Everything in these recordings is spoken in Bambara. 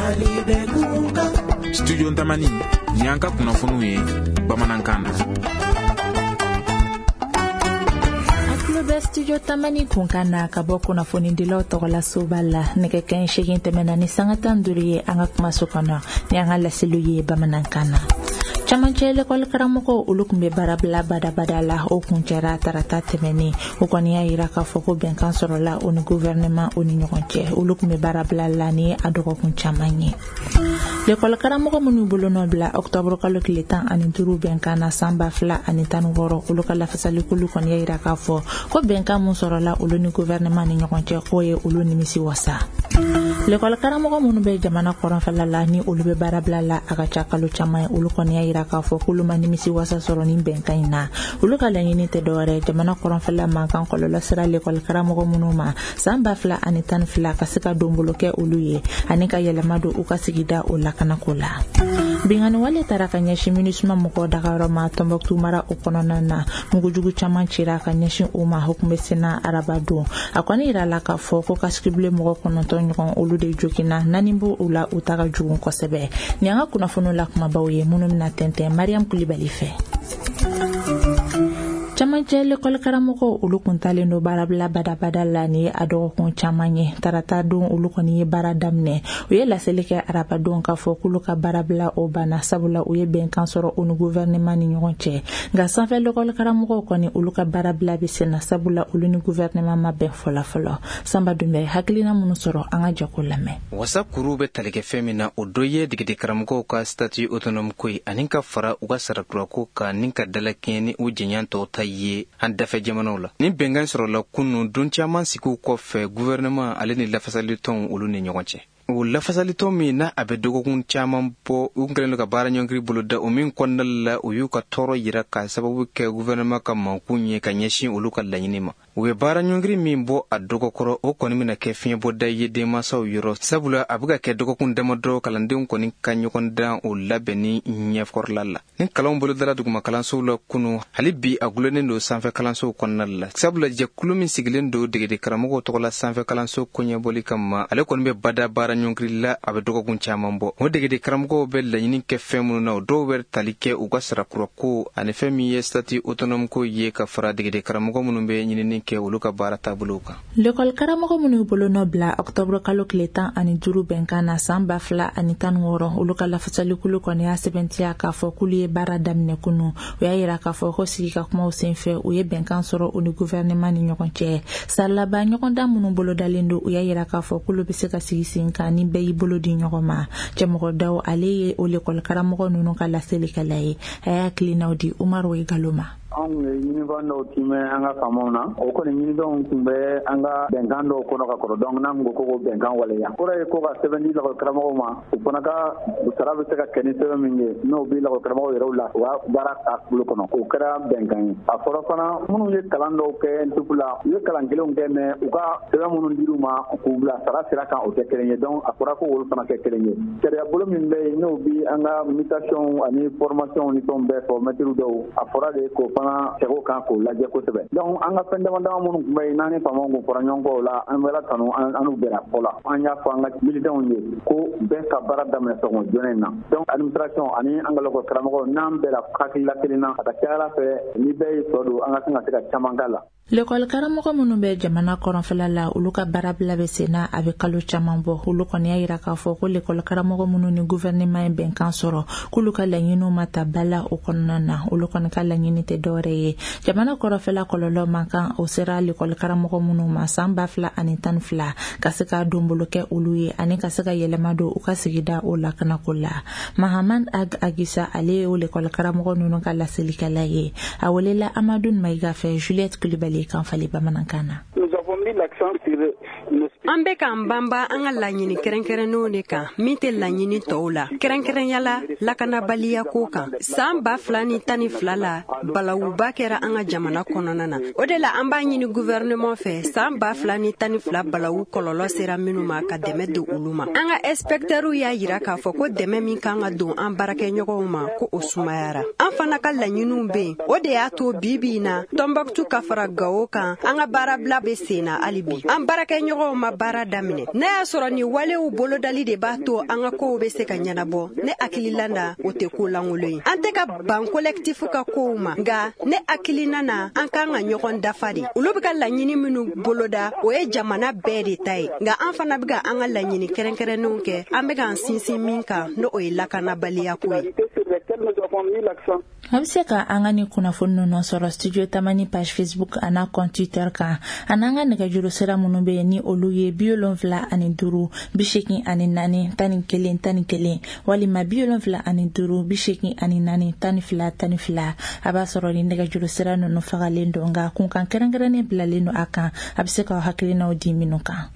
Studio Ntamani Nyanka kunafunue Bamanankana. Aklobe Studio Tamani kunkana kaboko na foni ndilo togola subala nekeken shegin temena ni sangatan duriye anga kumasukana nyanga la siluye Bamanankana. Chamanchele kwa karamoko ulukumbe barabla badala o kunjera tarata temeni ukonia iraka foko benkan sorola uni gouvernement uni nyokonche ulukumbe barabla lani adoko kunchamanyi le kwa karamoko munu bolono bla octobre kalo kiletan ani duru benkana samba fla ani tanugoro ulukala fasali kulukonia iraka fo ko benkan mun sorola uluni gouvernement ni nyokonche koye uluni misi wasa le kwa karamoko munu be jamana koran falala ni ulube barabla la agacha kalo chamay ulukonia iraka fo kulumani misi wasa soroni benkaina uluka lanyini te dore jamana koron fela mankan kolola sira le kol karamogo munuma samba fla anitan fla kasika domboloke uluye anika yelamado ukasigida ulakana kula bingani wale taraka nyeshi minisma moko daga ma tomboktu mara ukonona na mugujugu chamanchira kanyeshi uma hukumbe sena arabado akwani irala ka fo ko kaskible moko kononto nyokon ulude jokina nanimbo ula utaga jugun kosebe nyanga kuna fono lakuma bawye munumna tente Mariam Koulibaly fait. Chamanchele kol karamoko ulukuntale no barabla badabada lani adoko kon chamanye tarata don ulukoni baradamne uye la seleke araba don ka fo kuluka barabla obana sabula uye benkan soro onu gouvernement ni nyonche nga sanfe le kol karamoko koni uluka barabla bisena sabula uluni gouvernement mabe fola samba dumbe haklina munu soro anga jakulame wasa kurube taleke femina odoye digide karamoko ka statut autonome koi aninka fara uga sarakura ko ka ninka dalakeni ujenyanto ye handafe jamanola ni bengan soro la kunu dun chaman siku ko fe gouvernement ale ni la fasaliton uluni nyokonche o la fasaliton mi na abedogo kun chaman po ungren ka bara nyongri buluda o min konnalla o yuka toro yira ka sababu ke gouvernement ka mankunye ka nyeshi uluka lanyinima we bara nyongri mimbo adogo koro o koni mina ke fiye boda yede masaw yoro sabula abuga ke dogo kun demodo kalande koni kanyo konda o labeni nyef korlalla nin kalon bolo dara duguma kalanso la kunu halibi agulene do sanfe kalanso konnalla sabula je kulumi sigilen do degede karamogo to la sanfe kalanso konya boli kamma ale koni be bada bara nyongri la abedogo kun chamambo o degede karamogo be la yinin ke femu na do wer talike ugasra kuroko ane femi yestati autonome ko ye ka fara degede karamogo munumbe nyinin ke uluka barata buluka lekol karamoko munu bolono bla octobre kalo kletan ani juru benkana samba fla ani tanworo uluka la fasali kuluko ne 70 ka fo kulie baradamne kunu uya ira ka fo ko sika kuma usenfe uye benkan soro uni gouvernement ni nyokonche sala ba nyokonda munu bolo dalendo uya ira ka fo kulu bisika sigisinka ni beyi bolo di nyokoma jemoko daw aleye o lekol karamoko nunu kala selikalaye aya klinaudi Umar we galoma ang yinivando time anga famona o ko ni yinidon kumbe anga bengando ko no ka ko dong nam go ko bengan wala ya ko re ko ga 70 la ko kramo ma ko na ka usara be ka kenite minge no bi la ko kramo yero la wa baraka ko ko no ko kra bengan a foro kono munu ye kalando ke entupula ye kalangelo ngene uka tera munu diruma ko bla sara sira ka o te kerenye donc akora ko wol fana ke kerenye tere bolo min be no bi anga mutation ani formation ni tombe ko metiru do afora de ko sego kan ko laje ko sebe donc anga pende wanda mun bay nani pamongo poranyongo la anwela tanu anu bera pola anya fanga militant ni ko be ka barada me so jonena donc administration ani anga loko kramako nam bera kakila kelina atakala fe ni bay sodu anga singa tika chamangala lekol karamoko munu be jamana koron falala uluka barabla be sena abe kalu chamambo uluko ne ayira ka fo ko lekol karamoko munu ni gouvernement benkan soro kuluka lanyino mata bala ukonnana uluko ne kala nyini te dore jamana koron fala kololo mankan o sera lekol karamoko munu ma samba fla anitan fla kasika domboloke uluye ani kasika yelemado ukasigida ulakana kula Mahaman Agisa ale o lekol karamoko nunu kala selikalaye awolela Amadou Maiga fe Juliette Koulibaly kan fali Bamanankana. Ambe kan bamba anga lanyini kerenkeren no ne kan mite lanyini tola kerenkeren yala lakana baliya ko kan samba flani tani flala balawu bakera anga jamana kononana odela amba nyini gouvernement fe samba flani tani fla balawu kololo sera minuma ka deme de uluma anga inspecteuru ya yira ka foko deme min kan ga don an barake nyogo ma ko osumayara an fana ka lanyinu be ode ya to bibina Tombouctou ka fara gawo kan anga barabla be sena alibi an baraka ɲɔgɔnw ma baara daminɛ n'a y'a sɔrɔ ni walew bolodali de b'a to an ka kow bɛ se ka ɲɛnabɔ ne hakilila na o tɛ ko langolo ye an tɛ ka ban kolɛkitifu ka kow ma nka ne hakilina na an kan ka ɲɔgɔn dafa de olu bɛ ka laɲini minnu boloda o ye jamana bɛɛ de ta ye nka an fana bɛ ka an ka laɲini kɛrɛnkɛrɛnnenw kɛ an bɛ k'an sinsin min kan n'o ye lakanabaliya ko ye. A bɛ se ka an ka ni kunnafoni ninnu sɔrɔ studio Tamani page Facebook ana compte Twitter kan ani an ka nɛgɛjuru sira minnu bɛ yen ni olu ye 75 54 84 11 11 walima 75 54 84 12 12 a b'a sɔrɔ ni nɛgɛjuru sira ninnu fagalen don nka kunkan kɛrɛnkɛrɛnnen bilalen don a kan a bɛ se ka hakilinaw di minnu kan.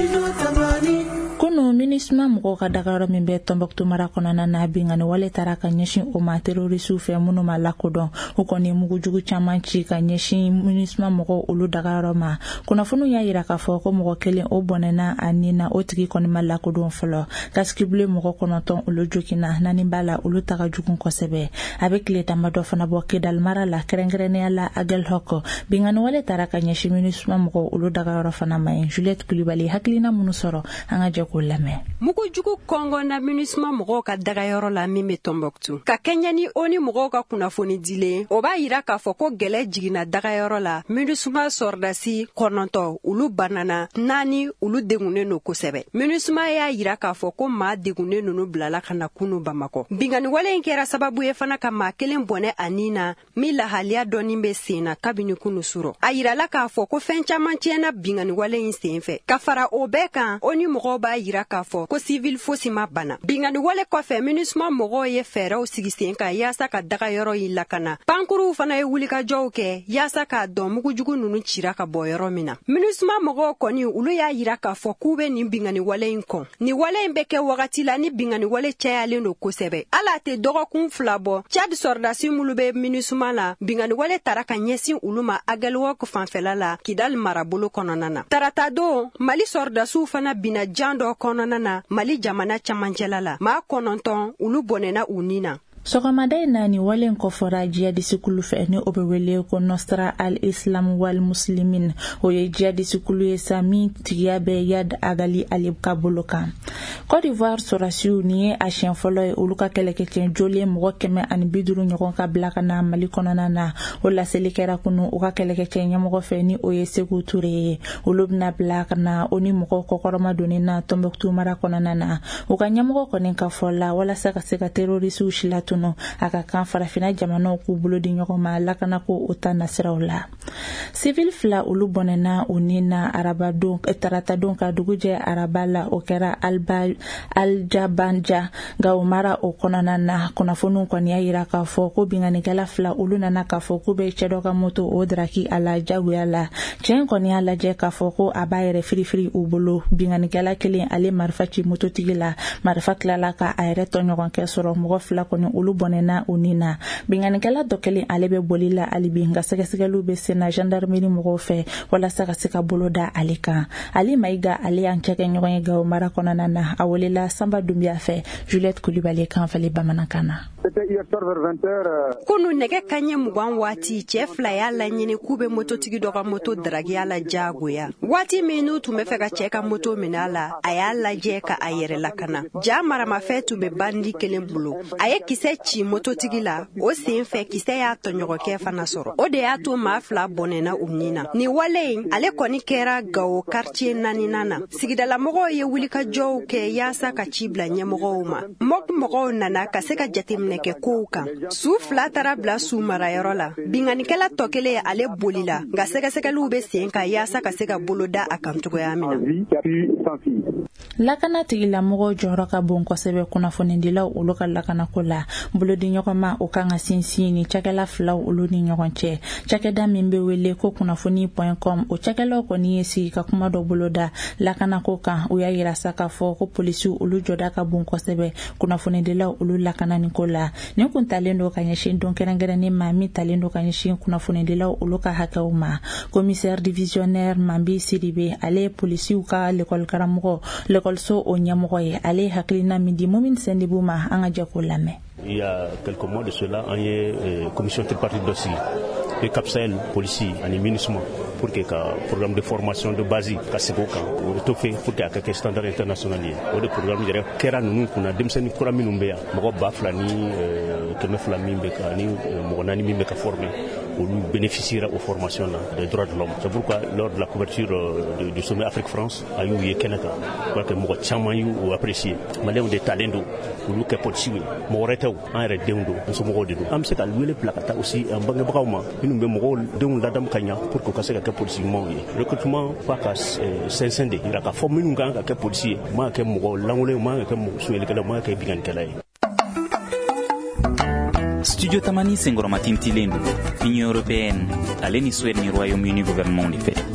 Kunu MINUSMA mɔgɔw ka dagayɔrɔ min bɛ Tombouctou mara kɔnɔna na bingani wale taara ka ɲɛsin o ma terrorisiw fɛ minnu ma lakodɔn u kɔni mugujugu caman ci ka ɲɛsin MINUSMA mɔgɔw olu dagayɔrɔ ma kunnafoniw y'a yira k'a fɔ ko mɔgɔ kelen o bɔnɛna a nin na o tigi kɔni ma lakodɔn fɔlɔ kaskibule mɔgɔ 9 olu jokina naani b'a la olu taga jugun kosɛbɛ a bɛ tile damadɔ fana bɔ Kidal mara la kɛrɛnkɛrɛnnenya la Aguelhok bingani wale taara ka ɲɛsin MINUSMA mɔgɔw olu dagayɔrɔ fana ma ye Juliette Kulibali hakilina minnu sɔrɔ an ka jɛ k'o lamɛn. Mugujugu Kongo na MINUSMA mɔgɔw ka dagayɔrɔ la min bɛ Tombouctou ka kɛɲɛ ni o ni mɔgɔw ka kunnafoni dilen o b'a yira k'a fɔ ko gɛlɛ jiginna dagayɔrɔ la MINUSMA sɔrdasi 9 olu banana 4 olu degunnen no kosɛbɛ MINUSMA y'a yira k'a fɔ ko maa degunnen ninnu bilala ka na kunu Bamakɔ bingani wale in kɛra sababu ye fana ka maa kelen bɔnɛ a nin na min lahaliya dɔɔnin bɛ sen na kabini kunu suro a yirala k'a fɔ ko fɛn caman tiɲɛna bingani wale in sen fɛ ka fara o bɛɛ kan o ni mɔgɔw b'a yira k'a fɔ ko civil fosi ma bana bingani wale kɔfɛ MINUSMA mɔgɔw ye fɛɛrɛw sigi sen kan yaasa ka dagayɔrɔ yi lakana pankuruw fana ye wulikajɔw kɛ yaasa k'a dɔn mugujugu ninnu cira ka bɔ yɔrɔ min na MINUSMA mɔgɔw kɔni olu y'a yira k'a fɔ k'u bɛ nin bingani wale in kɔn ni wale in bɛ kɛ wagati la ni bingani wale cayalen don kosɛbɛ ala tɛ dɔgɔkun 2 bɔ Chad sɔrdasi minnu bɛ MINUSMA la bingani wale tara ka ɲɛsin olu ma Aguelhok fanfɛla la Kidal marabolo kɔnɔna na tarata don Mali sɔrdasiw fana bina jan dɔ kɔnɔna na Mali jamana camancɛla la maa 9 olu bɔnɛna u nin na sɔgɔmada in na ni wale kɔfɔra jihadisikulu fɛ ni o bɛ wele ko Nosra al-Islam wal Muslimin o ye jihadisikulu ye sa min tigiya bɛ Yad Agali Ali ka bolo kan Côte d'Ivoire sɔrɔsiw ni ye a siɲɛ fɔlɔ ye olu ka kɛlɛkɛcɛ joli mɔgɔ 150 ɲɔgɔn ka bila ka na Mali kɔnɔna na o laseli kɛra kunu u ka kɛlɛkɛcɛ ɲɛmɔgɔ fɛ ni o ye Sékou Touré ye olu bɛna bila ka na o ni mɔgɔ kɔkɔrɔma donni na Tombouctou mara kɔnɔna na u ka ɲɛmɔgɔ kɔni ka fɔ la walasa ka se ka terrorisiw silatu a ka kan farafina jamanaw k'u bolo di ɲɔgɔn ma lakana ko o ta nasiraw la civil 2 olu bɔnɛna u ni na tarata don ka dugujɛ araba la o kɛra Aljabanja nka o mara o kɔnɔna na kunnafoniw kɔni y'a yira k'a fɔ ko binganikɛla 2 olu nana k'a fɔ k'u bɛ cɛ dɔ ka moto o daraki a la jagoya la cɛ in kɔni y'a lajɛ k'a fɔ ko a b'a yɛrɛ firifiri u bolo binganikɛla kelen ale marifa ci mototigi la marifa tilala ka a yɛrɛ tɔɲɔgɔn kɛ sɔrɔ mɔgɔ 2 kɔni olu bɔnɛna u ni na binganikɛla dɔ kelen ale bɛ boli la alibi nka sɛgɛsɛgɛliw bɛ sen na gendarmerie mɔgɔw fɛ walasa ka se ka bolo da ale kan Ali Maïga ale y'an cɛkɛ ɲɔgɔn ye Gao mara kɔnɔna na a welela Samba Doumbia fɛ Juliette Kulibali kan fali bamanankan na kunu nɛgɛ kaɲɛ 20 waati cɛ 2 y'a laɲini k'u bɛ mototigi dɔ ka moto daragiya la jagoya waati min n'u tun bɛ fɛ ka cɛ ka moto minɛ la a y'a lajɛ ka a yɛrɛ lakana ja maramafɛn tun bɛ bandi kelen bolo a ye kisɛ ci mototigi la o sen fɛ kisɛ y'a tɔɲɔgɔnkɛ fana sɔrɔ o de y'a to maa 2 bɔnɛna u nin na ni wale in ale kɔni kɛra Gao quartier 4nan na sigidalamɔgɔw ye wulikajɔw kɛ yaasa ka ci bila ɲɛmɔgɔw ma mɔgɔw nana ka se ka jateminɛ kɛ kow kan su 2 taara bila su marayɔrɔ la binganikɛla tɔ kelen ale bolila nka sɛgɛsɛgɛliw bɛ sen ka yaasa ka se ka bolo da a kan cogoya min na lakana tigilamɔgɔw jɔyɔrɔ ka bon kosɛbɛ kunnafonidilaw olu ka lakanako la bolodi ɲɔgɔnma o kan ka sinsin ni cakɛla 2 olu ni ɲɔgɔn cɛ cakɛda min bɛ wele ko kunnafoni.com o cakɛlaw kɔni ye sigi ka kuma dɔ boloda lakanako kan u y'a yira sa k'a fɔ ko polisiw olu jɔda ka bon kosɛbɛ kunnafonidilaw olu lakananiko la nin kun talen do ka ɲɛsin don kɛrɛnkɛrɛnnen ma min talen do ka ɲɛsin kunnafonidilaw olu ka hakɛw ma commissaire divisionnaire Mambi Sidibe ale ye polisiw ka l'école karamɔgɔ l'écoleso o ɲɛmɔgɔ ye ale hakilina min di Momin Sendibu ma an ka jɛ k'o lamɛn. Il y a quelques mois de cela, on y a commission tripartite dossier, le CAPSAEL, policier, et MINUSMA. pour que programme de formation de base ka sego kan o to fe pour que ka standard international o de programme jere kera nunu kuna demseni kura minnu be ya mo ba flani keme flami be ka ni mo nani mi be ka former ou bénéficiera aux formations des droits de l'homme. C'est pourquoi lors de la couverture du sommet Afrique-France, à eu Kenaka, parce que moi chama eu ou apprécié. Malais on des talents ou que possible. Moi reta ou un redendo, on se moque de nous. Am c'est qu'à lui les placata aussi un banque brauma. Nous me moque de un ladam kanya pour que casse que possible monter. Recrutement pas casse 500 de. Il a qu'à former une gang que possible. Moi que moi l'anglais moi que moi sur le moi que bien qu'elle Studio Tamani sengoro matinti lendo. Union européenne, aleni Suède ni Royaume-Uni gouvernement ni fait.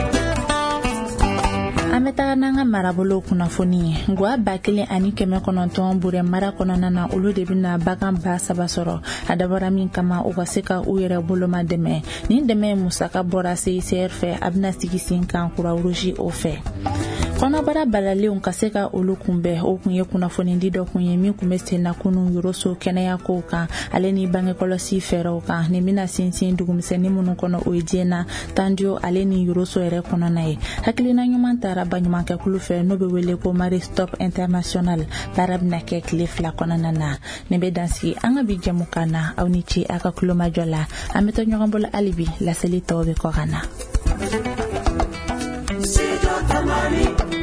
Ameta nanga marabolo kunafoni ngwa bakile ani keme kononton bure mara konona na ulu de bina bagan ba sabasoro adabara min kama ugaseka uyere boloma deme ni deme musaka bora CICR abna sigisin kan kura uruji ofe kona bara balale on kaseka ulu kumbe o kunye kunafoni ndido kunye mi kumeste na kunu yuroso kenaya ko kan aleni bange kolosi fero kan ni mina sinsin dugumse ni munu kono oejena tandio aleni yuroso ere kono nae hakilina nyumantara banyuma ke kulufe no be wele ko mari stop international barab na ke cliff la konana ne be dansi anga bi jamukana awnichi aka kuluma jola ameto nyogombola alibi la selito be korana